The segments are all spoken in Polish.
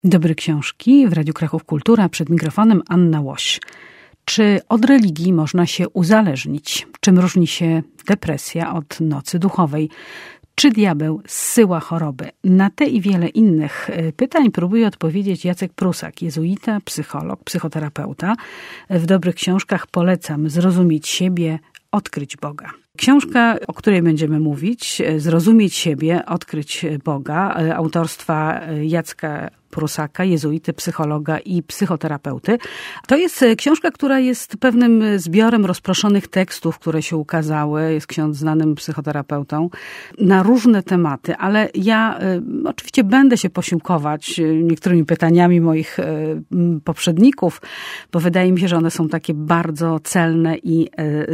Dobry książki w Radiu Kraków Kultura, przed mikrofonem Anna Łoś. Czy od religii można się uzależnić? Czym różni się depresja od nocy duchowej? Czy diabeł zsyła choroby? Na te i wiele innych pytań próbuje odpowiedzieć Jacek Prusak, jezuita, psycholog, psychoterapeuta. W dobrych książkach polecam Zrozumieć siebie, odkryć Boga. Książka, o której będziemy mówić, Zrozumieć siebie, odkryć Boga, autorstwa Jacka Prusaka, jezuity, psychologa i psychoterapeuty. To jest książka, która jest pewnym zbiorem rozproszonych tekstów, które się ukazały. Jest ksiądz znanym psychoterapeutą na różne tematy, ale ja oczywiście będę się posiłkować niektórymi pytaniami moich poprzedników, bo wydaje mi się, że one są takie bardzo celne i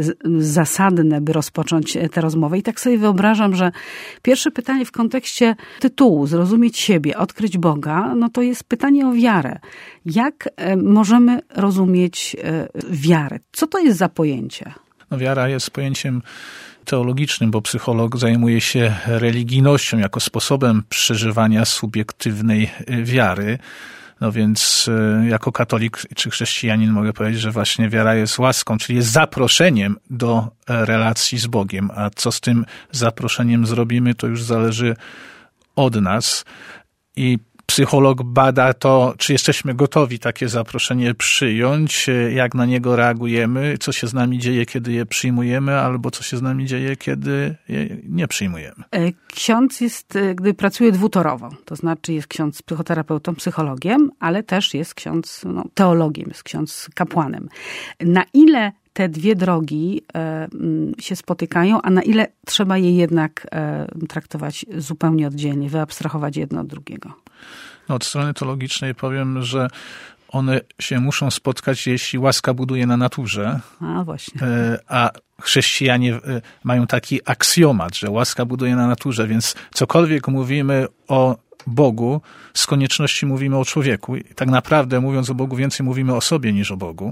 zasadne, by rozpocząć tę rozmowę. I tak sobie wyobrażam, że pierwsze pytanie w kontekście tytułu Zrozumieć siebie, odkryć Boga, no to jest pytanie o wiarę. Jak możemy rozumieć wiarę? Co to jest za pojęcie? No, wiara jest pojęciem teologicznym, bo psycholog zajmuje się religijnością jako sposobem przeżywania subiektywnej wiary. No więc jako katolik czy chrześcijanin mogę powiedzieć, że właśnie wiara jest łaską, czyli jest zaproszeniem do relacji z Bogiem. A co z tym zaproszeniem zrobimy, to już zależy od nas. I psycholog bada to, czy jesteśmy gotowi takie zaproszenie przyjąć, jak na niego reagujemy, co się z nami dzieje, kiedy je przyjmujemy, albo co się z nami dzieje, kiedy je nie przyjmujemy. Ksiądz gdy pracuje dwutorowo, to znaczy jest ksiądz psychoterapeutą, psychologiem, ale też jest ksiądz teologiem, jest ksiądz kapłanem. Na ile te dwie drogi się spotykają, a na ile trzeba je jednak traktować zupełnie oddzielnie, wyabstrahować jedno od drugiego? No, od strony teologicznej powiem, że one się muszą spotkać, jeśli łaska buduje na naturze. A właśnie. A chrześcijanie mają taki aksjomat, że łaska buduje na naturze, więc cokolwiek mówimy o Bogu, z konieczności mówimy o człowieku. I tak naprawdę mówiąc o Bogu, więcej mówimy o sobie niż o Bogu.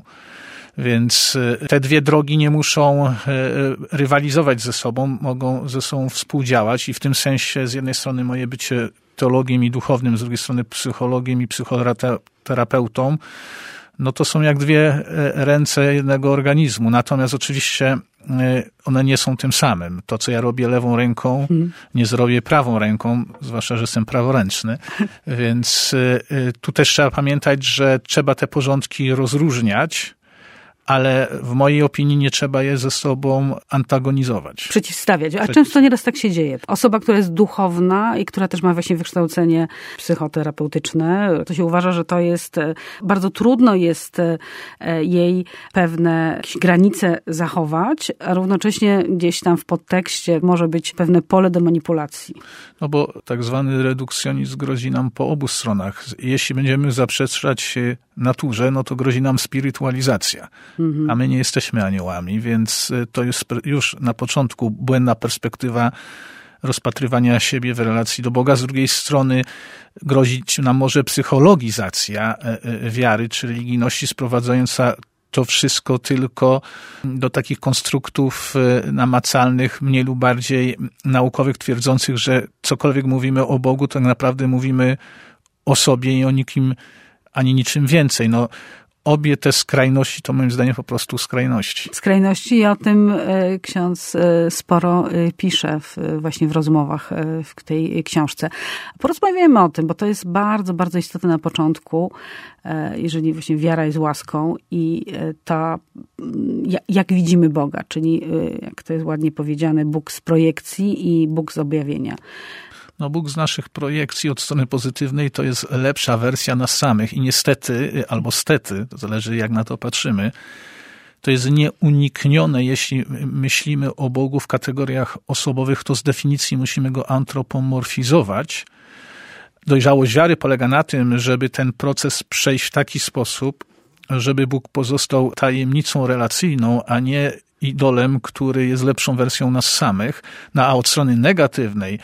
Więc te dwie drogi nie muszą rywalizować ze sobą, mogą ze sobą współdziałać i w tym sensie z jednej strony moje bycie teologiem i duchownym, z drugiej strony psychologiem i psychoterapeutą, no to są jak dwie ręce jednego organizmu. Natomiast oczywiście one nie są tym samym. To, co ja robię lewą ręką, nie zrobię prawą ręką, zwłaszcza, że jestem praworęczny. Więc tu też trzeba pamiętać, że trzeba te porządki rozróżniać, ale w mojej opinii nie trzeba je ze sobą antagonizować. Przeciwstawiać. A często nieraz tak się dzieje. Osoba, która jest duchowna i która też ma właśnie wykształcenie psychoterapeutyczne, to się uważa, że to jest, bardzo trudno jest jej pewne jakieś granice zachować, a równocześnie gdzieś tam w podtekście może być pewne pole do manipulacji. No bo tak zwany redukcjonizm grozi nam po obu stronach. Jeśli będziemy zaprzeczać naturze, no to grozi nam spirytualizacja. A my nie jesteśmy aniołami, więc to jest już na początku błędna perspektywa rozpatrywania siebie w relacji do Boga. Z drugiej strony grozić nam może psychologizacja wiary czy religijności sprowadzająca to wszystko tylko do takich konstruktów namacalnych, mniej lub bardziej naukowych, twierdzących, że cokolwiek mówimy o Bogu, to tak naprawdę mówimy o sobie i o nikim ani niczym więcej. No, obie te skrajności to moim zdaniem po prostu skrajności. Skrajności i o tym ksiądz sporo pisze właśnie w rozmowach w tej książce. Porozmawiajmy o tym, bo to jest bardzo, bardzo istotne na początku, jeżeli właśnie wiara jest łaską i to jak widzimy Boga, czyli jak to jest ładnie powiedziane, Bóg z projekcji i Bóg z objawienia. No, Bóg z naszych projekcji od strony pozytywnej to jest lepsza wersja nas samych i niestety, albo stety, to zależy jak na to patrzymy, to jest nieuniknione, jeśli myślimy o Bogu w kategoriach osobowych, to z definicji musimy go antropomorfizować. Dojrzałość wiary polega na tym, żeby ten proces przejść w taki sposób, żeby Bóg pozostał tajemnicą relacyjną, a nie idolem, który jest lepszą wersją nas samych. No a od strony negatywnej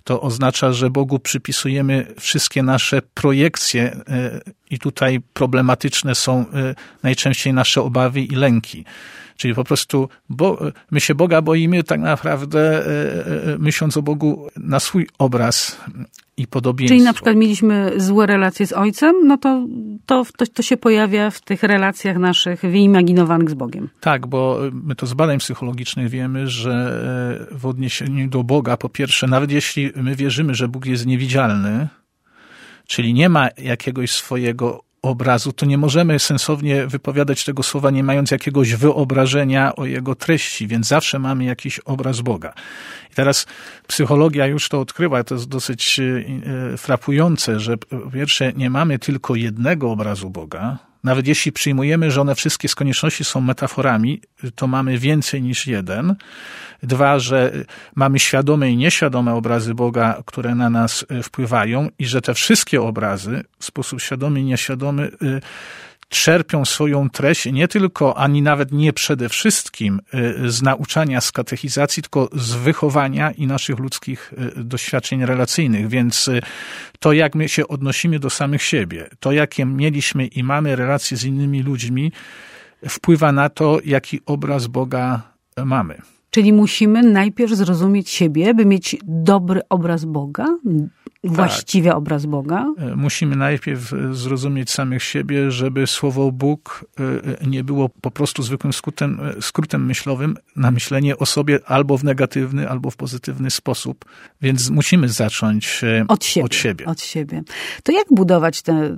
to oznacza, że Bogu przypisujemy wszystkie nasze projekcje i tutaj problematyczne są najczęściej nasze obawy i lęki. Czyli po prostu my się Boga boimy tak naprawdę myśląc o Bogu na swój obraz i podobieństwo. Czyli na przykład mieliśmy złe relacje z Ojcem, no to się pojawia w tych relacjach naszych wyimaginowanych z Bogiem. Tak, bo my to z badań psychologicznych wiemy, że w odniesieniu do Boga, po pierwsze, nawet jeśli my wierzymy, że Bóg jest niewidzialny, czyli nie ma jakiegoś swojego obrazu, to nie możemy sensownie wypowiadać tego słowa, nie mając jakiegoś wyobrażenia o jego treści, więc zawsze mamy jakiś obraz Boga. I teraz psychologia już to odkryła, to jest dosyć frapujące, że po pierwsze nie mamy tylko jednego obrazu Boga, nawet jeśli przyjmujemy, że one wszystkie z konieczności są metaforami, to mamy więcej niż jeden. Dwa, że mamy świadome i nieświadome obrazy Boga, które na nas wpływają i że te wszystkie obrazy w sposób świadomy i nieświadomy czerpią swoją treść nie tylko, ani nawet nie przede wszystkim z nauczania, z katechizacji, tylko z wychowania i naszych ludzkich doświadczeń relacyjnych. Więc to, jak my się odnosimy do samych siebie, to, jakie mieliśmy i mamy relacje z innymi ludźmi, wpływa na to, jaki obraz Boga mamy. Czyli musimy najpierw zrozumieć siebie, by mieć dobry obraz Boga, właściwy obraz Boga? Musimy najpierw zrozumieć samych siebie, żeby słowo Bóg nie było po prostu zwykłym skrótem myślowym na myślenie o sobie albo w negatywny, albo w pozytywny sposób. Więc musimy zacząć od siebie. To jak budować tę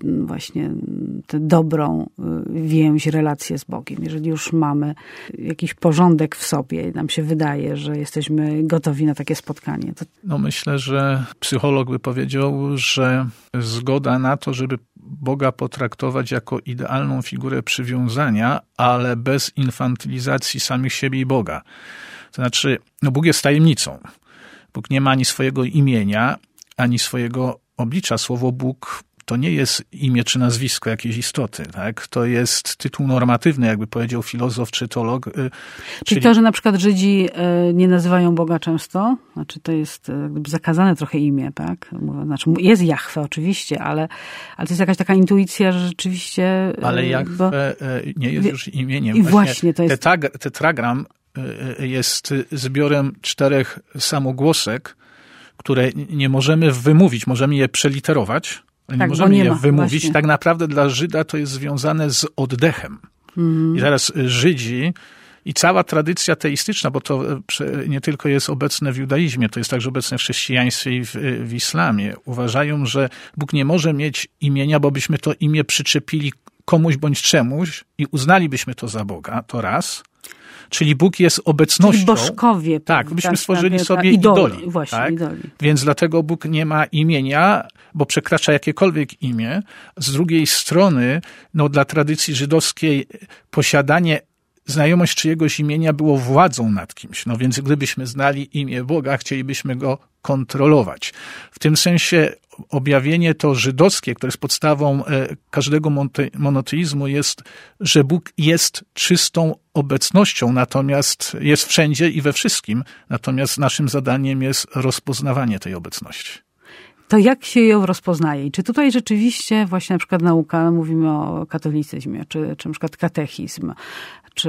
dobrą więź, relację z Bogiem? Jeżeli już mamy jakiś porządek w sobie, nam się wydaje, że jesteśmy gotowi na takie spotkanie. No myślę, że psycholog by powiedział, że zgoda na to, żeby Boga potraktować jako idealną figurę przywiązania, ale bez infantylizacji samych siebie i Boga. To znaczy, Bóg jest tajemnicą. Bóg nie ma ani swojego imienia, ani swojego oblicza. Słowo Bóg to nie jest imię czy nazwisko jakiejś istoty, tak? To jest tytuł normatywny, jakby powiedział filozof czy teolog. Czyli to, że na przykład Żydzi nie nazywają Boga często, znaczy to jest jakby zakazane trochę imię, tak? Znaczy jest Jahwe oczywiście, ale to jest jakaś taka intuicja, że rzeczywiście... Ale Jahwe nie jest już imieniem. I właśnie to jest... Tetragram jest zbiorem 4 samogłosek, które nie możemy wymówić, możemy je przeliterować, ale nie możemy je wymówić. Właśnie. Tak naprawdę dla Żyda to jest związane z oddechem. I teraz Żydzi i cała tradycja teistyczna, bo to nie tylko jest obecne w judaizmie, to jest także obecne w chrześcijaństwie i w islamie, uważają, że Bóg nie może mieć imienia, bo byśmy to imię przyczepili komuś bądź czemuś i uznalibyśmy to za Boga, to raz. Czyli Bóg jest obecnością. Czyli bożkowie. Tak, byśmy stworzyli sobie idoli. Właśnie, tak? idoli. Więc dlatego Bóg nie ma imienia, bo przekracza jakiekolwiek imię. Z drugiej strony, dla tradycji żydowskiej posiadanie, znajomość czyjegoś imienia było władzą nad kimś. Więc gdybyśmy znali imię Boga, chcielibyśmy go kontrolować. W tym sensie objawienie to żydowskie, które jest podstawą każdego monoteizmu, jest, że Bóg jest czystą obecnością, natomiast jest wszędzie i we wszystkim. Natomiast naszym zadaniem jest rozpoznawanie tej obecności. To jak się ją rozpoznaje? I czy tutaj rzeczywiście właśnie na przykład nauka, mówimy o katolicyzmie, czy na przykład katechizm, czy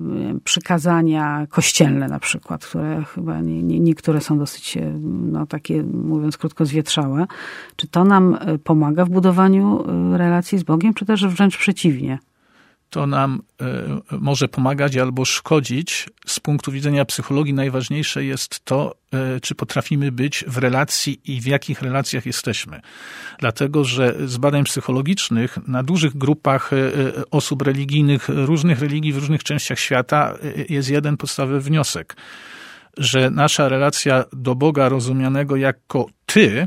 przykazania kościelne na przykład, które chyba niektóre są dosyć takie, mówiąc krótko, zwietrzałe. Czy to nam pomaga w budowaniu relacji z Bogiem, czy też wręcz przeciwnie? To nam może pomagać albo szkodzić. Z punktu widzenia psychologii najważniejsze jest to, czy potrafimy być w relacji i w jakich relacjach jesteśmy. Dlatego, że z badań psychologicznych na dużych grupach osób religijnych, różnych religii w różnych częściach świata jest jeden podstawowy wniosek, że nasza relacja do Boga rozumianego jako Ty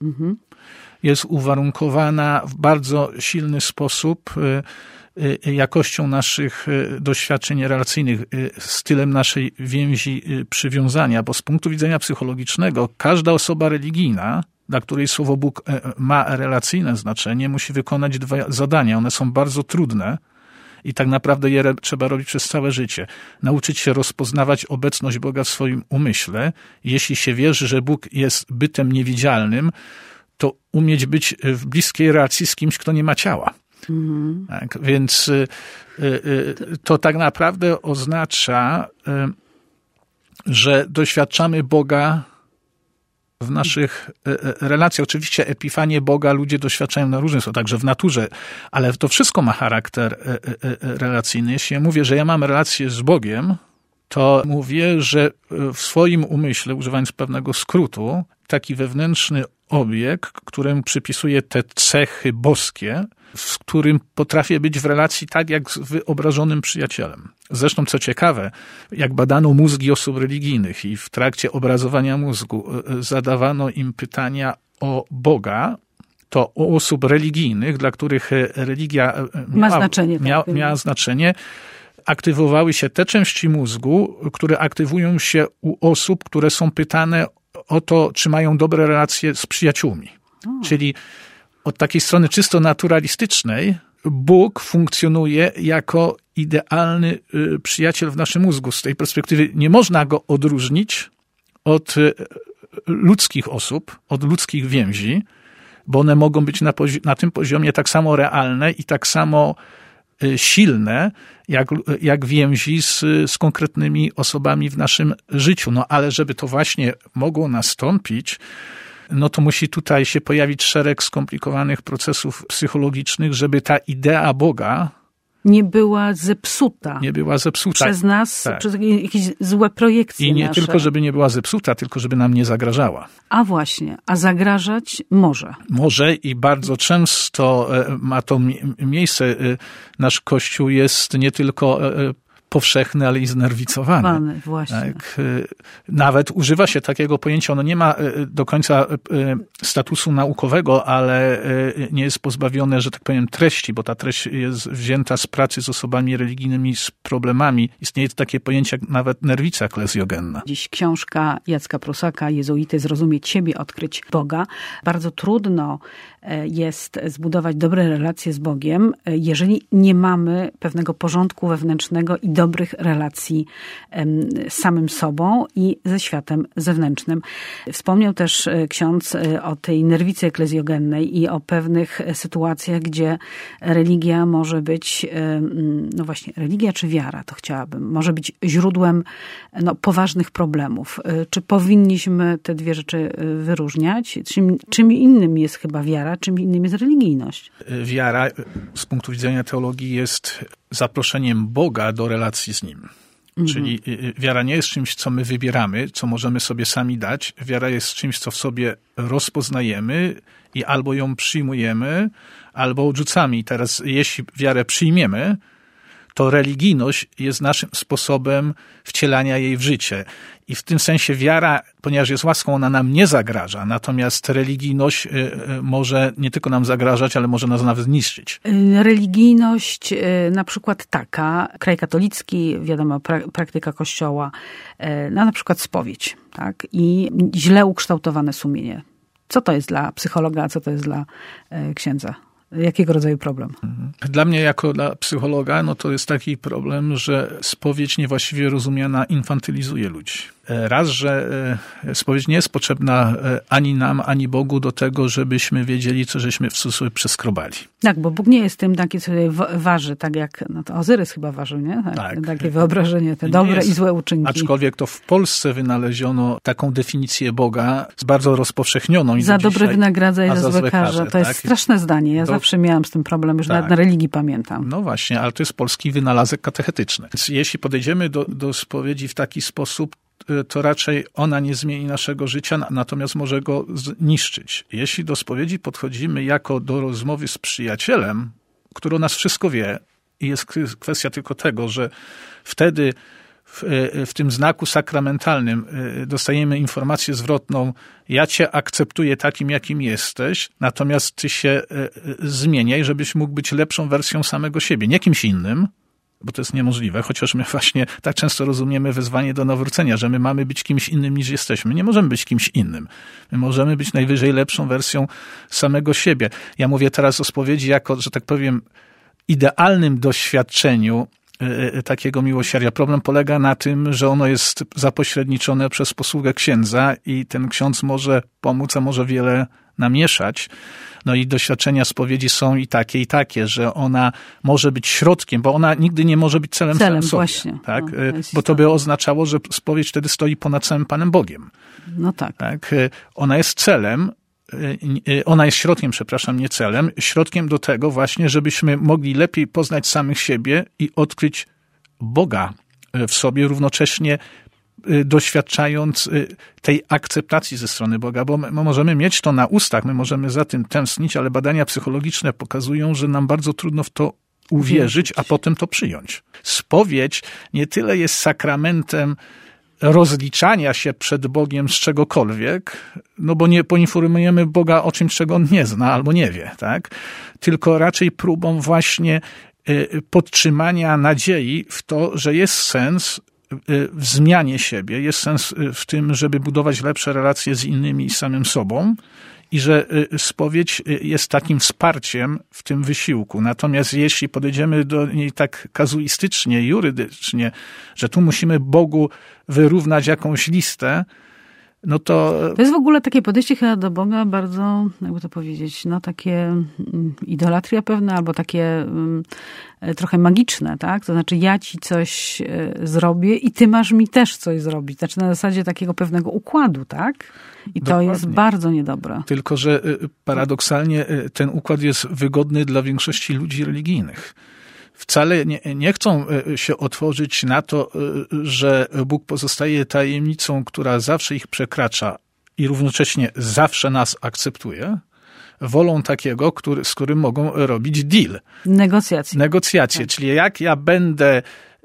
jest uwarunkowana w bardzo silny sposób jakością naszych doświadczeń relacyjnych, stylem naszej więzi, przywiązania, bo z punktu widzenia psychologicznego każda osoba religijna, dla której słowo Bóg ma relacyjne znaczenie, musi wykonać 2 zadania. One są bardzo trudne i tak naprawdę je trzeba robić przez całe życie. Nauczyć się rozpoznawać obecność Boga w swoim umyśle. Jeśli się wierzy, że Bóg jest bytem niewidzialnym, to umieć być w bliskiej relacji z kimś, kto nie ma ciała. Tak, więc to tak naprawdę oznacza, że doświadczamy Boga w naszych relacjach. Oczywiście epifanię Boga ludzie doświadczają na różne, są także w naturze, ale to wszystko ma charakter relacyjny. Jeśli ja mówię, że ja mam relację z Bogiem, to mówię, że w swoim umyśle, używając pewnego skrótu, taki wewnętrzny obiekt, któremu przypisuję te cechy boskie, z którym potrafię być w relacji tak jak z wyobrażonym przyjacielem. Zresztą, co ciekawe, jak badano mózgi osób religijnych i w trakcie obrazowania mózgu zadawano im pytania o Boga, to u osób religijnych, dla których religia miała znaczenie, aktywowały się te części mózgu, które aktywują się u osób, które są pytane o to, czy mają dobre relacje z przyjaciółmi. Czyli od takiej strony czysto naturalistycznej Bóg funkcjonuje jako idealny przyjaciel w naszym mózgu. Z tej perspektywy nie można go odróżnić od ludzkich osób, od ludzkich więzi, bo one mogą być na tym poziomie tak samo realne i tak samo silne, jak więzi z konkretnymi osobami w naszym życiu. No ale żeby to właśnie mogło nastąpić, no to musi tutaj się pojawić szereg skomplikowanych procesów psychologicznych, żeby ta idea Boga nie była zepsuta. Przez nas, tak. Przez jakieś złe projekcje I nie nasze. tylko, żeby nie była zepsuta, tylko żeby nam nie zagrażała. A właśnie, a zagrażać może. Może i bardzo często ma to miejsce. Nasz Kościół jest nie tylko powszechny, ale i znerwicowany. Właśnie. Tak. Nawet używa się takiego pojęcia, ono nie ma do końca statusu naukowego, ale nie jest pozbawione, że tak powiem, treści, bo ta treść jest wzięta z pracy z osobami religijnymi, z problemami. Istnieje takie pojęcie jak nawet nerwica eklezjogenna. Dziś książka Jacka Prusaka, Jezuity, Zrozumieć siebie, odkryć Boga. Bardzo trudno jest zbudować dobre relacje z Bogiem, jeżeli nie mamy pewnego porządku wewnętrznego i dobrych relacji z samym sobą i ze światem zewnętrznym. Wspomniał też ksiądz o tej nerwicy eklezjogennej i o pewnych sytuacjach, gdzie religia może być, no właśnie, religia czy wiara, to chciałabym, może być źródłem poważnych problemów. Czy powinniśmy te dwie rzeczy wyróżniać? Czym innym jest chyba wiara, czym innym jest religijność? Wiara z punktu widzenia teologii jest zaproszeniem Boga do relacji z Nim. Czyli wiara nie jest czymś, co my wybieramy, co możemy sobie sami dać. Wiara jest czymś, co w sobie rozpoznajemy i albo ją przyjmujemy, albo odrzucamy. I teraz, jeśli wiarę przyjmiemy, to religijność jest naszym sposobem wcielania jej w życie. I w tym sensie wiara, ponieważ jest łaską, ona nam nie zagraża. Natomiast religijność może nie tylko nam zagrażać, ale może nas nawet zniszczyć. Religijność na przykład taka, kraj katolicki, wiadomo, praktyka Kościoła, na przykład spowiedź, tak? I źle ukształtowane sumienie. Co to jest dla psychologa, a co to jest dla księdza? Jakiego rodzaju problem? Dla mnie jako dla psychologa, no to jest taki problem, że spowiedź niewłaściwie rozumiana infantylizuje ludzi. Raz, że spowiedź nie jest potrzebna ani nam, ani Bogu do tego, żebyśmy wiedzieli, co żeśmy w cudzysłowie przeskrobali. Tak, bo Bóg nie jest tym taki, co waży, tak jak to Ozyrys chyba ważył, nie? Tak. Takie wyobrażenie, te dobre i złe uczynki. Aczkolwiek to w Polsce wynaleziono taką definicję Boga, bardzo rozpowszechnioną. I za dobre wynagradza i za złe karze. To jest straszne zdanie. Ja zawsze miałam z tym problem, już nawet na religii pamiętam. No właśnie, ale to jest polski wynalazek katechetyczny. Więc jeśli podejdziemy do spowiedzi w taki sposób, to raczej ona nie zmieni naszego życia, natomiast może go zniszczyć. Jeśli do spowiedzi podchodzimy jako do rozmowy z przyjacielem, który o nas wszystko wie i jest kwestia tylko tego, że wtedy w tym znaku sakramentalnym dostajemy informację zwrotną: ja cię akceptuję takim, jakim jesteś, natomiast ty się zmieniaj, żebyś mógł być lepszą wersją samego siebie, nie kimś innym, bo to jest niemożliwe, chociaż my właśnie tak często rozumiemy wezwanie do nawrócenia, że my mamy być kimś innym niż jesteśmy. Nie możemy być kimś innym. My możemy być najwyżej lepszą wersją samego siebie. Ja mówię teraz o spowiedzi jako, że tak powiem, idealnym doświadczeniu takiego miłosierdzia. Problem polega na tym, że ono jest zapośredniczone przez posługę księdza i ten ksiądz może pomóc, a może wiele namieszać. No i doświadczenia spowiedzi są i takie, że ona może być środkiem, bo ona nigdy nie może być celem sobie. Właśnie. Tak? Bo to by oznaczało, że spowiedź wtedy stoi ponad samym Panem Bogiem. No tak. Tak? Ona jest celem, ona jest środkiem, nie celem, środkiem do tego właśnie, żebyśmy mogli lepiej poznać samych siebie i odkryć Boga w sobie, równocześnie doświadczając tej akceptacji ze strony Boga, bo my możemy mieć to na ustach, my możemy za tym tęsknić, ale badania psychologiczne pokazują, że nam bardzo trudno w to uwierzyć, a potem to przyjąć. Spowiedź nie tyle jest sakramentem rozliczania się przed Bogiem z czegokolwiek, no bo nie poinformujemy Boga o czymś, czego On nie zna albo nie wie, tak? Tylko raczej próbą właśnie podtrzymania nadziei w to, że jest sens w zmianie siebie, jest sens w tym, żeby budować lepsze relacje z innymi i samym sobą i że spowiedź jest takim wsparciem w tym wysiłku. Natomiast jeśli podejdziemy do niej tak kazuistycznie, jurydycznie, że tu musimy Bogu wyrównać jakąś listę, no to... To jest w ogóle takie podejście chyba do Boga bardzo, jakby to powiedzieć, no takie idolatria pewne, albo takie trochę magiczne, tak? To znaczy ja ci coś zrobię i ty masz mi też coś zrobić. Znaczy na zasadzie takiego pewnego układu, tak? I Dokładnie. To jest bardzo niedobre. Tylko że paradoksalnie ten układ jest wygodny dla większości ludzi religijnych. Wcale nie chcą się otworzyć na to, że Bóg pozostaje tajemnicą, która zawsze ich przekracza i równocześnie zawsze nas akceptuje. Wolą takiego, z którym mogą robić deal. Negocjacje, tak. Czyli jak ja będę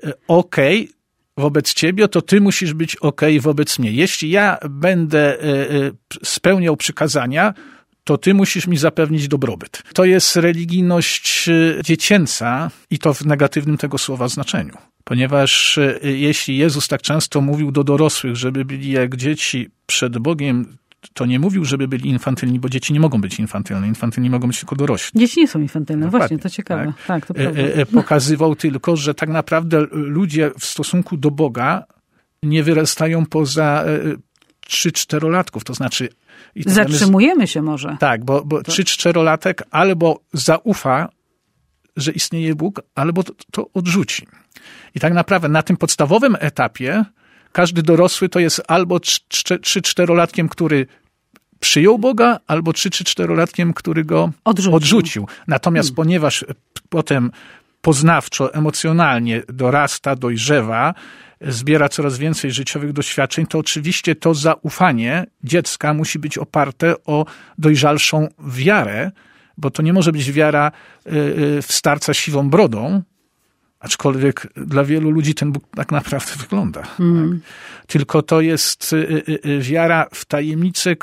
okej wobec ciebie, to ty musisz być okej wobec mnie. Jeśli ja będę spełniał przykazania, to ty musisz mi zapewnić dobrobyt. To jest religijność dziecięca i to w negatywnym tego słowa znaczeniu. Ponieważ jeśli Jezus tak często mówił do dorosłych, żeby byli jak dzieci przed Bogiem, to nie mówił, żeby byli infantylni, bo dzieci nie mogą być infantylne. Infantylni mogą być tylko dorośli. Dzieci nie są infantylne, właśnie, to ciekawe. Tak, to prawda. Pokazywał tylko, że tak naprawdę ludzie w stosunku do Boga nie wyrastają poza 3-4-latków, to znaczy... Zatrzymujemy się może. Tak, bo 3-4-latek albo zaufa, że istnieje Bóg, albo to odrzuci. I tak naprawdę na tym podstawowym etapie każdy dorosły to jest albo 3-4-latkiem, który przyjął Boga, albo 3-4-latkiem, który go odrzucił. Natomiast ponieważ potem poznawczo, emocjonalnie dorasta, dojrzewa, zbiera coraz więcej życiowych doświadczeń, to oczywiście to zaufanie dziecka musi być oparte o dojrzalszą wiarę, bo to nie może być wiara w starca siwą brodą, aczkolwiek dla wielu ludzi ten Bóg tak naprawdę wygląda. Tak? Tylko to jest wiara w tajemnicę,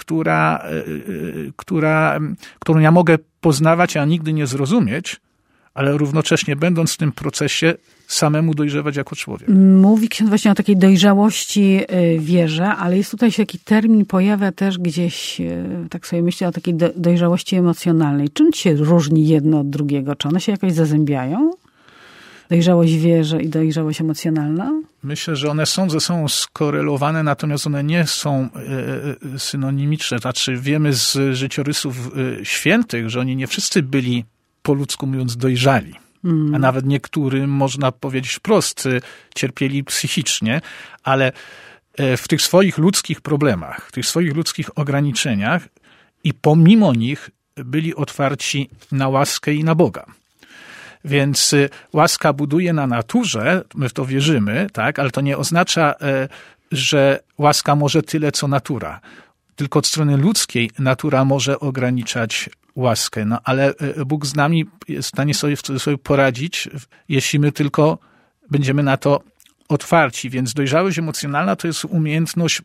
którą ja mogę poznawać, a nigdy nie zrozumieć, ale równocześnie będąc w tym procesie samemu dojrzewać jako człowiek. Mówi ksiądz właśnie o takiej dojrzałości wierze, ale jest tutaj się taki termin pojawia też gdzieś, tak sobie myślę, o takiej dojrzałości emocjonalnej. Czym się różni jedno od drugiego? Czy one się jakoś zazębiają? Dojrzałość wierze i dojrzałość emocjonalna? Myślę, że one są ze sobą skorelowane, natomiast one nie są synonimiczne. Znaczy wiemy z życiorysów świętych, że oni nie wszyscy byli, po ludzku mówiąc, dojrzali. A nawet niektórym, można powiedzieć wprost, cierpieli psychicznie, ale w tych swoich ludzkich problemach, w tych swoich ludzkich ograniczeniach i pomimo nich byli otwarci na łaskę i na Boga. Więc łaska buduje na naturze, my w to wierzymy, tak, ale to nie oznacza, że łaska może tyle, co natura. Tylko od strony ludzkiej natura może ograniczać łaskę, no ale Bóg z nami jest w stanie sobie w cudzysłowie poradzić, jeśli my tylko będziemy na to otwarci, więc dojrzałość emocjonalna to jest umiejętność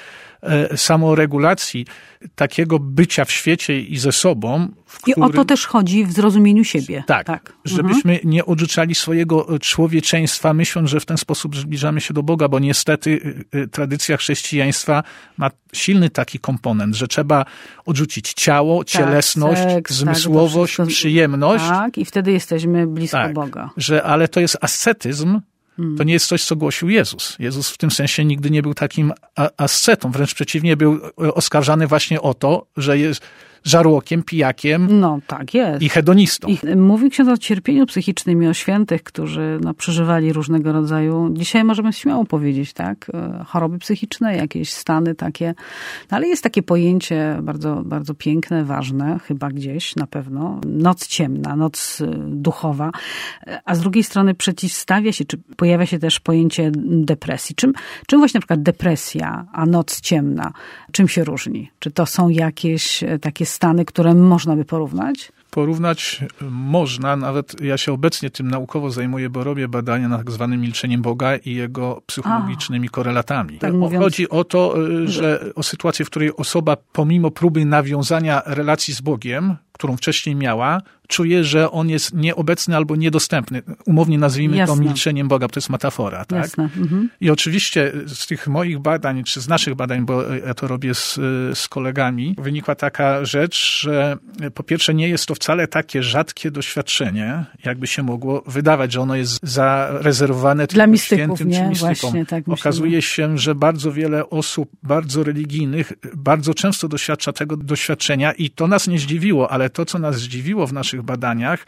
samoregulacji, takiego bycia w świecie i ze sobą. I o to też chodzi w zrozumieniu siebie. Tak. Żebyśmy nie odrzucali swojego człowieczeństwa, myśląc, że w ten sposób zbliżamy się do Boga, bo niestety tradycja chrześcijaństwa ma silny taki komponent, że trzeba odrzucić ciało, cielesność, zmysłowość, przyjemność. Tak, i wtedy jesteśmy blisko Boga. Ale to jest ascetyzm. To nie jest coś, co głosił Jezus. Jezus w tym sensie nigdy nie był takim ascetą. Wręcz przeciwnie, był oskarżany właśnie o to, że jest żarłokiem, pijakiem i hedonistą. Mówi ksiądz o cierpieniu psychicznym i o świętych, którzy przeżywali różnego rodzaju, dzisiaj możemy śmiało powiedzieć, tak, choroby psychiczne, jakieś stany takie. Ale jest takie pojęcie bardzo, bardzo piękne, ważne, chyba gdzieś na pewno, noc ciemna, noc duchowa, a z drugiej strony przeciwstawia się, czy pojawia się też pojęcie depresji. Czym właśnie na przykład depresja, a noc ciemna, czym się różni? Czy to są jakieś takie stany, które można by porównać? Porównać można, nawet ja się obecnie tym naukowo zajmuję, bo robię badania nad tak zwanym milczeniem Boga i jego psychologicznymi korelatami. Tak mówiąc, chodzi o to, że o sytuację, w której osoba pomimo próby nawiązania relacji z Bogiem, którą wcześniej miała, czuje, że on jest nieobecny albo niedostępny. Umownie nazwijmy to milczeniem Boga, to jest metafora. Tak? I oczywiście z tych moich badań, czy z naszych badań, bo ja to robię z kolegami, wynikła taka rzecz, że po pierwsze nie jest to wcale takie rzadkie doświadczenie, jakby się mogło wydawać, że ono jest zarezerwowane dla tylko mistyków, świętym czy mistykom. Właśnie, tak Okazuje się, że bardzo wiele osób bardzo religijnych bardzo często doświadcza tego doświadczenia i to nas nie zdziwiło, ale to, co nas zdziwiło w naszych badaniach,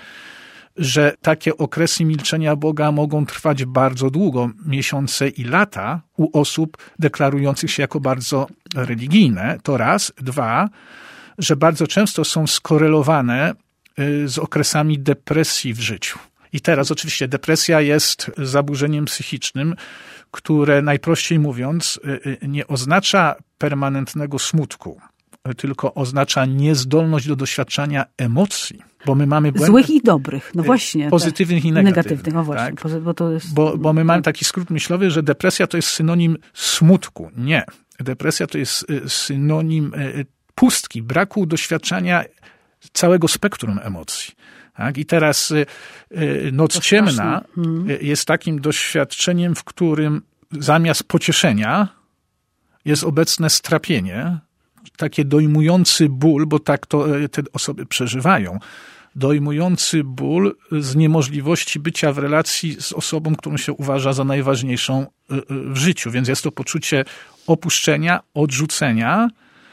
że takie okresy milczenia Boga mogą trwać bardzo długo, miesiące i lata u osób deklarujących się jako bardzo religijne. To raz. Dwa, że bardzo często są skorelowane z okresami depresji w życiu. I teraz oczywiście depresja jest zaburzeniem psychicznym, które najprościej mówiąc nie oznacza permanentnego smutku, tylko oznacza niezdolność do doświadczania emocji. Bo my mamy złych i dobrych, właśnie. Pozytywnych i negatywnych. No właśnie, tak? Bo to jest... Bo my mamy taki skrót myślowy, że depresja to jest synonim smutku. Nie. Depresja to jest synonim pustki, braku doświadczania całego spektrum emocji. Tak? I teraz noc ciemna jest takim doświadczeniem, w którym zamiast pocieszenia jest obecne strapienie, takie dojmujący ból, bo tak to te osoby przeżywają, dojmujący ból z niemożliwości bycia w relacji z osobą, którą się uważa za najważniejszą w życiu. Więc jest to poczucie opuszczenia, odrzucenia,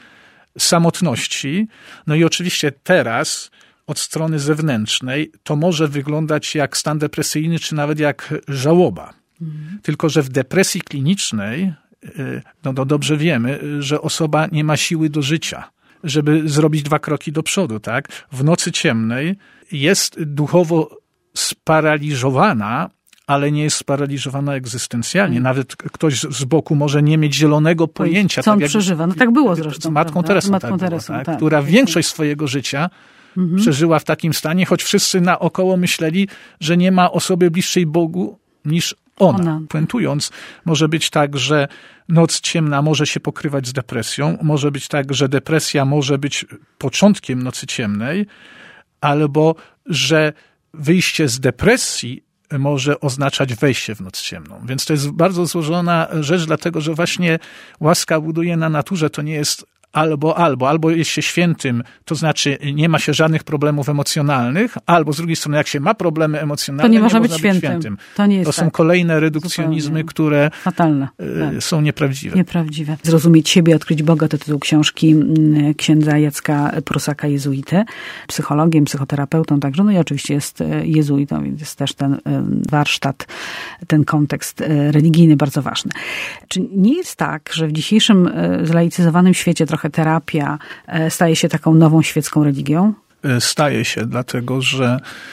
samotności. No i oczywiście teraz od strony zewnętrznej to może wyglądać jak stan depresyjny, czy nawet jak żałoba. Tylko że w depresji klinicznej dobrze wiemy, że osoba nie ma siły do życia, żeby zrobić 2 kroki do przodu, tak? W nocy ciemnej jest duchowo sparaliżowana, ale nie jest sparaliżowana egzystencjalnie. Nawet ktoś z boku może nie mieć zielonego pojęcia. Co on przeżywa? No tak było zresztą. Z Matką Teresą tak było, tak? Która większość swojego życia przeżyła w takim stanie, choć wszyscy naokoło myśleli, że nie ma osoby bliższej Bogu niż ona. Puentując, może być tak, że noc ciemna może się pokrywać z depresją, może być tak, że depresja może być początkiem nocy ciemnej, albo że wyjście z depresji może oznaczać wejście w noc ciemną. Więc to jest bardzo złożona rzecz, dlatego że właśnie łaska buduje na naturze, to nie jest albo jest się świętym, to znaczy nie ma się żadnych problemów emocjonalnych, albo z drugiej strony jak się ma problemy emocjonalne, to nie można być świętym. To są kolejne redukcjonizmy, które fatalne. Są nieprawdziwe. Nieprawdziwe. Zrozumieć siebie, odkryć Boga to tytuł książki księdza Jacka Prusaka, jezuity, psychologiem, psychoterapeutą także, no i oczywiście jest jezuitą, więc jest też ten warsztat, ten kontekst religijny bardzo ważny. Czy nie jest tak, że w dzisiejszym zlaicyzowanym świecie trochę terapia staje się taką nową świecką religią? Staje się, dlatego że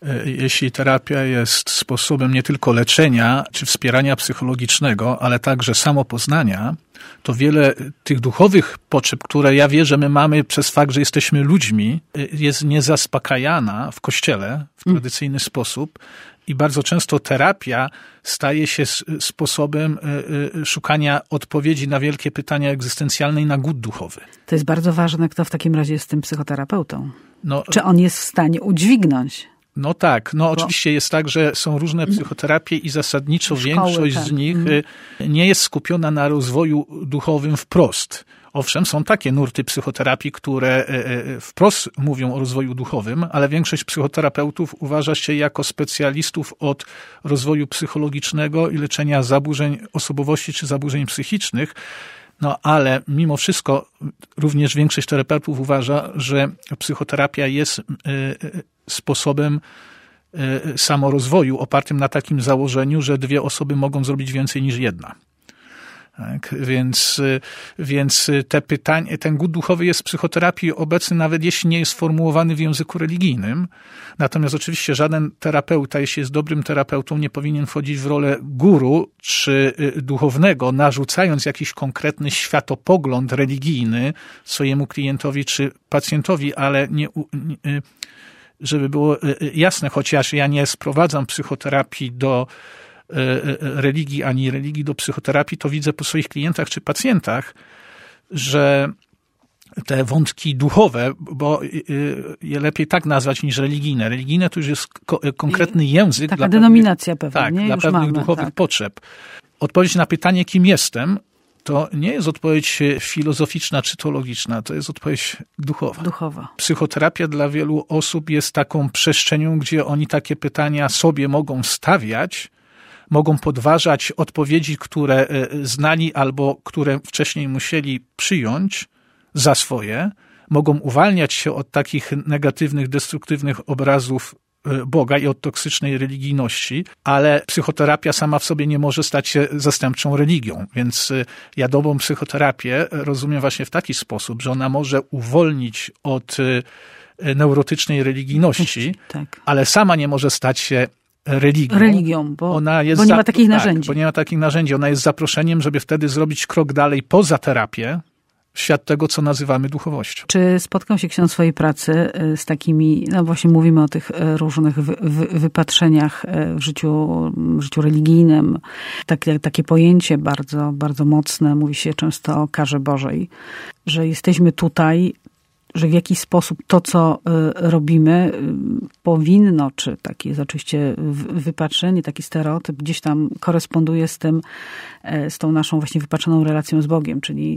jeśli terapia jest sposobem nie tylko leczenia czy wspierania psychologicznego, ale także samopoznania, to wiele tych duchowych potrzeb, które ja wierzę, my mamy przez fakt, że jesteśmy ludźmi, jest niezaspokajana w Kościele w tradycyjny sposób i bardzo często terapia staje się sposobem szukania odpowiedzi na wielkie pytania egzystencjalne i na głód duchowy. To jest bardzo ważne, kto w takim razie jest tym psychoterapeutą. Czy on jest w stanie udźwignąć? No tak, oczywiście jest tak, że są różne psychoterapie i zasadniczo większość z nich nie jest skupiona na rozwoju duchowym wprost. Owszem, są takie nurty psychoterapii, które wprost mówią o rozwoju duchowym, ale większość psychoterapeutów uważa się jako specjalistów od rozwoju psychologicznego i leczenia zaburzeń osobowości czy zaburzeń psychicznych. Ale mimo wszystko również większość terapeutów uważa, że psychoterapia jest sposobem samorozwoju opartym na takim założeniu, że dwie osoby mogą zrobić więcej niż jedna. Tak, więc te pytania, ten głód duchowy jest w psychoterapii obecny, nawet jeśli nie jest sformułowany w języku religijnym. Natomiast oczywiście żaden terapeuta, jeśli jest dobrym terapeutą, nie powinien wchodzić w rolę guru czy duchownego, narzucając jakiś konkretny światopogląd religijny swojemu klientowi czy pacjentowi, ale żeby było jasne, chociaż ja nie sprowadzam psychoterapii do religii, ani religii do psychoterapii, to widzę po swoich klientach czy pacjentach, że te wątki duchowe, bo je lepiej tak nazwać niż religijne. Religijne to już jest konkretny język. Taka denominacja pewna. Tak, nie? dla już pewnych mamy, duchowych potrzeb. Odpowiedź na pytanie, kim jestem, to nie jest odpowiedź filozoficzna czy teologiczna, to jest odpowiedź duchowa. Psychoterapia dla wielu osób jest taką przestrzenią, gdzie oni takie pytania sobie mogą stawiać, mogą podważać odpowiedzi, które znali albo które wcześniej musieli przyjąć za swoje, mogą uwalniać się od takich negatywnych, destruktywnych obrazów Boga i od toksycznej religijności, ale psychoterapia sama w sobie nie może stać się zastępczą religią. Więc ja dobrą psychoterapię rozumiem właśnie w taki sposób, że ona może uwolnić od neurotycznej religijności, tak, ale sama nie może stać się religią, bo nie ma takich narzędzi. Bo nie ma takich narzędzi. Ona jest zaproszeniem, żeby wtedy zrobić krok dalej poza terapię, w świat tego, co nazywamy duchowością. Czy spotkał się ksiądz w swojej pracy z takimi, właśnie mówimy o tych różnych wypatrzeniach w życiu religijnym, takie pojęcie bardzo, bardzo mocne, mówi się często o karze Bożej, że jesteśmy tutaj, że w jakiś sposób to, co robimy, powinno, czy takie jest oczywiście wypatrzenie, taki stereotyp gdzieś tam koresponduje z tą naszą właśnie wypaczoną relacją z Bogiem, czyli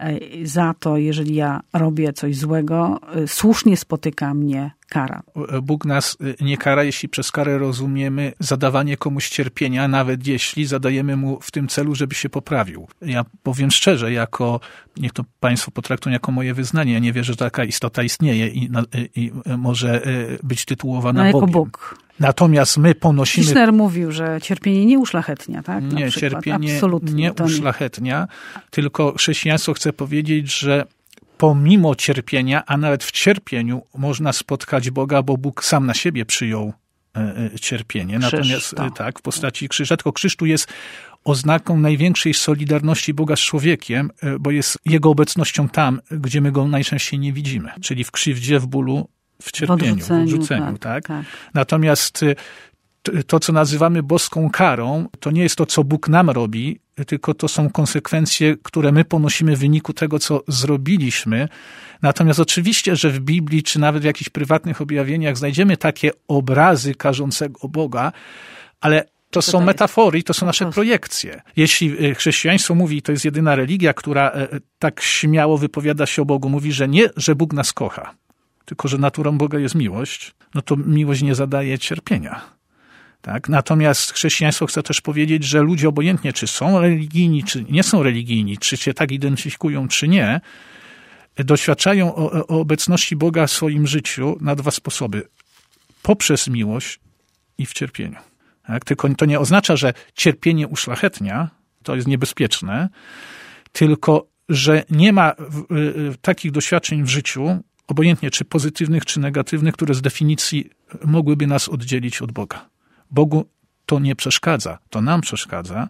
za to, jeżeli ja robię coś złego, słusznie spotyka mnie kara. Bóg nas nie kara, jeśli przez karę rozumiemy zadawanie komuś cierpienia, nawet jeśli zadajemy mu w tym celu, żeby się poprawił. Ja powiem szczerze, niech to państwo potraktują jako moje wyznanie, ja nie wierzę, że taka istota istnieje i może być tytułowana jako Bogiem. Bóg. Natomiast my ponosimy... Kirchner mówił, że cierpienie nie uszlachetnia, tak? Nie, cierpienie nie uszlachetnia, tylko chrześcijaństwo chce powiedzieć, że pomimo cierpienia, a nawet w cierpieniu można spotkać Boga, bo Bóg sam na siebie przyjął cierpienie. Natomiast tak, w postaci krzyża. Tylko krzyż tu jest oznaką największej solidarności Boga z człowiekiem, bo jest Jego obecnością tam, gdzie my Go najczęściej nie widzimy. Czyli w krzywdzie, w bólu, w cierpieniu, w odrzuceniu. Tak. Natomiast to, co nazywamy boską karą, to nie jest to, co Bóg nam robi, tylko to są konsekwencje, które my ponosimy w wyniku tego, co zrobiliśmy. Natomiast oczywiście, że w Biblii, czy nawet w jakichś prywatnych objawieniach znajdziemy takie obrazy karzącego Boga, ale to są metafory, to są nasze projekcje. Jeśli chrześcijaństwo mówi, to jest jedyna religia, która tak śmiało wypowiada się o Bogu, mówi, że nie, że Bóg nas kocha, tylko że naturą Boga jest miłość, no to miłość nie zadaje cierpienia. Tak? Natomiast chrześcijaństwo chce też powiedzieć, że ludzie obojętnie, czy są religijni, czy nie są religijni, czy się tak identyfikują, czy nie, doświadczają o obecności Boga w swoim życiu na dwa sposoby. Poprzez miłość i w cierpieniu. Tak? Tylko to nie oznacza, że cierpienie uszlachetnia, to jest niebezpieczne, tylko że nie ma takich doświadczeń w życiu, obojętnie czy pozytywnych, czy negatywnych, które z definicji mogłyby nas oddzielić od Boga. Bogu to nie przeszkadza, to nam przeszkadza,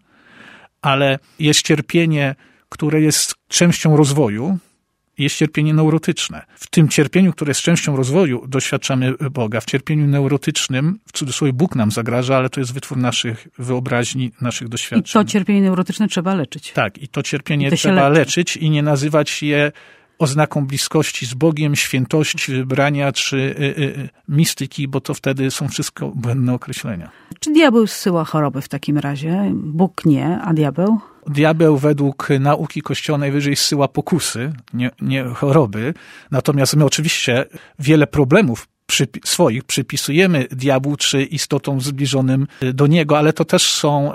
ale jest cierpienie, które jest częścią rozwoju, jest cierpienie neurotyczne. W tym cierpieniu, które jest częścią rozwoju, doświadczamy Boga. W cierpieniu neurotycznym, w cudzysłowie, Bóg nam zagraża, ale to jest wytwór naszych wyobraźni, naszych doświadczeń. I to cierpienie neurotyczne trzeba leczyć. Tak, i to cierpienie trzeba leczyć i nie nazywać je oznaką bliskości z Bogiem, świętości, wybrania czy mistyki, bo to wtedy są wszystko błędne określenia. Czy diabeł zsyła choroby w takim razie? Bóg nie, a diabeł? Diabeł według nauki Kościoła najwyżej zsyła pokusy, nie choroby. Natomiast my oczywiście wiele problemów swoich przypisujemy diabłu czy istotom zbliżonym do niego, ale to też są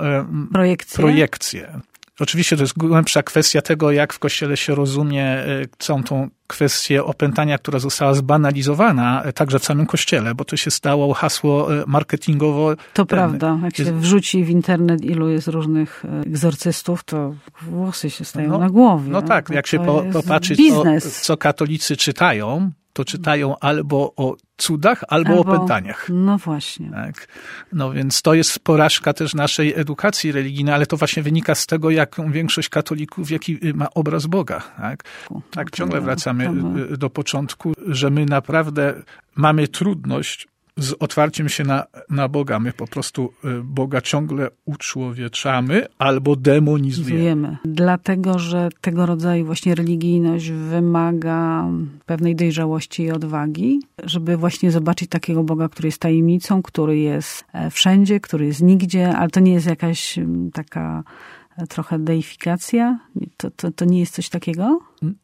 projekcje. Oczywiście to jest głębsza kwestia tego, jak w Kościele się rozumie całą tą kwestię opętania, która została zbanalizowana także w samym Kościele, bo to się stało hasło marketingowo. To prawda. Jak się wrzuci w internet, ilu jest różnych egzorcystów, to włosy się stają na głowie. No tak, jak się popatrzeć, co katolicy czytają, to czytają albo o cudach, albo o opętaniach. No właśnie. Tak. No więc to jest porażka też naszej edukacji religijnej, ale to właśnie wynika z tego, jaką większość katolików, jaki ma obraz Boga. Tak, ciągle wracamy do początku, że my naprawdę mamy trudność z otwarciem się na Boga. My po prostu Boga ciągle uczłowieczamy albo demonizujemy. Dlatego, że tego rodzaju właśnie religijność wymaga pewnej dojrzałości i odwagi, żeby właśnie zobaczyć takiego Boga, który jest tajemnicą, który jest wszędzie, który jest nigdzie, ale to nie jest jakaś taka trochę deifikacja? To nie jest coś takiego?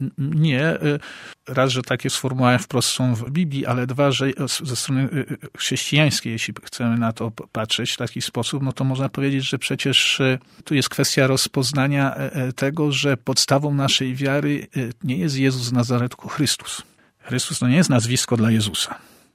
Nie. Raz, że takie sformułowania wprost są w Biblii, ale dwa, że ze strony chrześcijańskiej, jeśli chcemy na to patrzeć w taki sposób, no to można powiedzieć, że przecież tu jest kwestia rozpoznania tego, że podstawą naszej wiary nie jest Jezus z Nazaretu, tylko Chrystus. Chrystus to nie jest nazwisko dla Jezusa.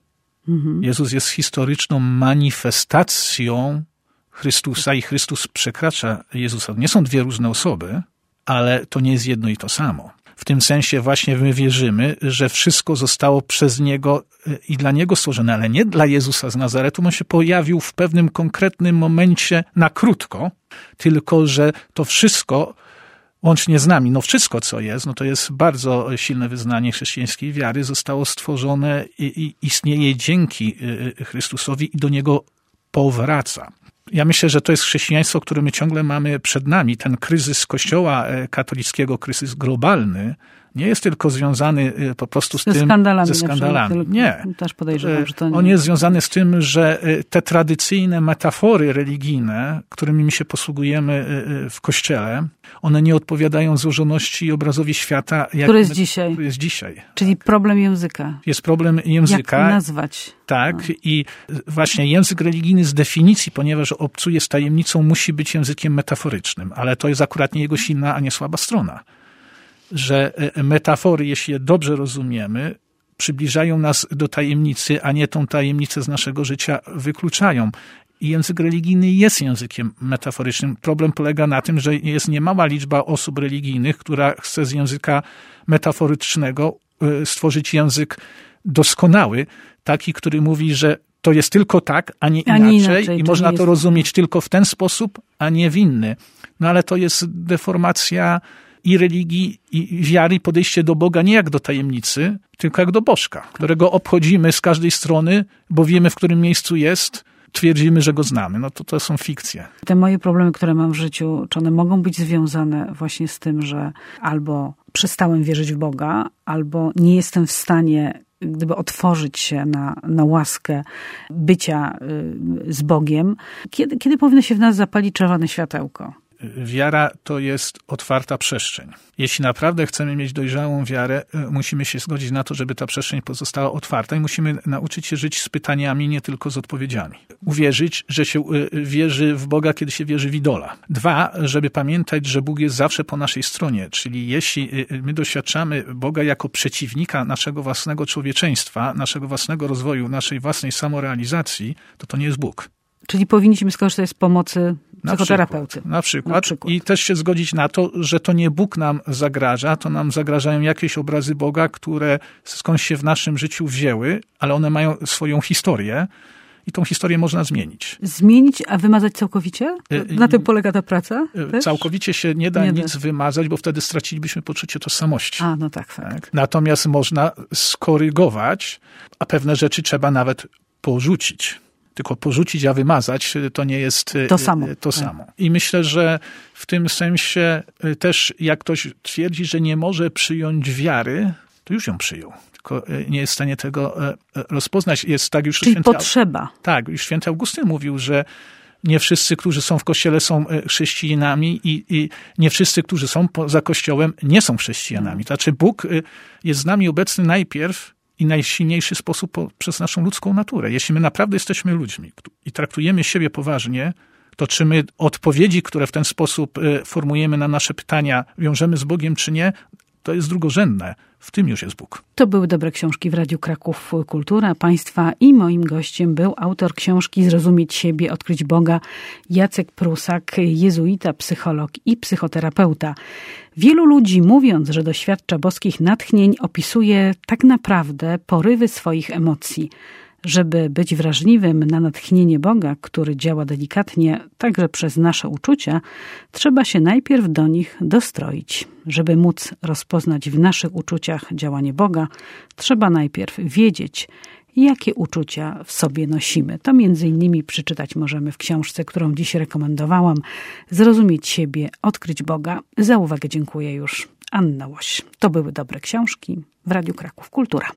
Jezus jest historyczną manifestacją Chrystusa i Chrystus przekracza Jezusa. Nie są dwie różne osoby, ale to nie jest jedno i to samo. W tym sensie właśnie my wierzymy, że wszystko zostało przez Niego i dla Niego stworzone, ale nie dla Jezusa z Nazaretu. On się pojawił w pewnym konkretnym momencie na krótko, tylko że to wszystko, łącznie z nami, no wszystko co jest, no to jest bardzo silne wyznanie chrześcijańskiej wiary, zostało stworzone i istnieje dzięki Chrystusowi i do Niego powraca. Ja myślę, że to jest chrześcijaństwo, które my ciągle mamy przed nami. Ten kryzys Kościoła katolickiego, kryzys globalny, nie jest tylko związany po prostu ze skandalami. Nie. Też podejrzewam, że to nie. On jest związany z tym, że te tradycyjne metafory religijne, którymi my się posługujemy w Kościele, one nie odpowiadają złożoności i obrazowi świata, który jest dzisiaj. Czyli problem języka. Jest problem języka. Jak nazwać? Tak. I właśnie język religijny z definicji, ponieważ obcuje z tajemnicą, musi być językiem metaforycznym. Ale to jest akurat nie jego silna, a nie słaba strona. Że metafory, jeśli je dobrze rozumiemy, przybliżają nas do tajemnicy, a nie tą tajemnicę z naszego życia wykluczają. I język religijny jest językiem metaforycznym. Problem polega na tym, że jest niemała liczba osób religijnych, która chce z języka metaforycznego stworzyć język doskonały, taki, który mówi, że to jest tylko tak, a nie inaczej i można to rozumieć tylko w ten sposób, a nie w inny. No ale to jest deformacja i religii, i wiary, i podejście do Boga nie jak do tajemnicy, tylko jak do bożka, którego obchodzimy z każdej strony, bo wiemy, w którym miejscu jest, twierdzimy, że go znamy. No to są fikcje. Te moje problemy, które mam w życiu, czy one mogą być związane właśnie z tym, że albo przestałem wierzyć w Boga, albo nie jestem w stanie gdyby otworzyć się na łaskę bycia z Bogiem. Kiedy powinno się w nas zapalić czerwone światełko? Wiara to jest otwarta przestrzeń. Jeśli naprawdę chcemy mieć dojrzałą wiarę, musimy się zgodzić na to, żeby ta przestrzeń pozostała otwarta i musimy nauczyć się żyć z pytaniami, nie tylko z odpowiedziami. Uwierzyć, że się wierzy w Boga, kiedy się wierzy w idola. 2, żeby pamiętać, że Bóg jest zawsze po naszej stronie, czyli jeśli my doświadczamy Boga jako przeciwnika naszego własnego człowieczeństwa, naszego własnego rozwoju, naszej własnej samorealizacji, to nie jest Bóg. Czyli powinniśmy skorzystać z pomocy psychoterapeuty. Na przykład. I też się zgodzić na to, że to nie Bóg nam zagraża, to nam zagrażają jakieś obrazy Boga, które skądś się w naszym życiu wzięły, ale one mają swoją historię i tą historię można zmienić. Zmienić, a wymazać całkowicie? Na tym polega ta praca? Też? Całkowicie się nie da nic wymazać, bo wtedy stracilibyśmy poczucie tożsamości. A, no tak, fakt. Natomiast można skorygować, a pewne rzeczy trzeba nawet porzucić. Tylko porzucić, a wymazać, to nie jest to samo. I myślę, że w tym sensie też jak ktoś twierdzi, że nie może przyjąć wiary, to już ją przyjął. Tylko nie jest w stanie tego rozpoznać. Jest tak już Czyli potrzeba. Tak, już święty Augustyn mówił, że nie wszyscy, którzy są w Kościele, są chrześcijanami i nie wszyscy, którzy są poza Kościołem, nie są chrześcijanami. To znaczy Bóg jest z nami obecny najpierw i najsilniejszy sposób przez naszą ludzką naturę. Jeśli my naprawdę jesteśmy ludźmi i traktujemy siebie poważnie, to czy my odpowiedzi, które w ten sposób formujemy na nasze pytania, wiążemy z Bogiem czy nie, to jest drugorzędne. W tym już jest Bóg. To były Dobre Książki w Radiu Kraków Kultura. Państwa i moim gościem był autor książki Zrozumieć siebie, odkryć Boga, Jacek Prusak, jezuita, psycholog i psychoterapeuta. Wielu ludzi, mówiąc, że doświadcza boskich natchnień, opisuje tak naprawdę porywy swoich emocji. Żeby być wrażliwym na natchnienie Boga, który działa delikatnie także przez nasze uczucia, trzeba się najpierw do nich dostroić. Żeby móc rozpoznać w naszych uczuciach działanie Boga, trzeba najpierw wiedzieć, jakie uczucia w sobie nosimy. To między innymi przeczytać możemy w książce, którą dziś rekomendowałam. Zrozumieć siebie, odkryć Boga. Za uwagę dziękuję już. Anna Łoś. To były Dobre Książki w Radiu Kraków Kultura.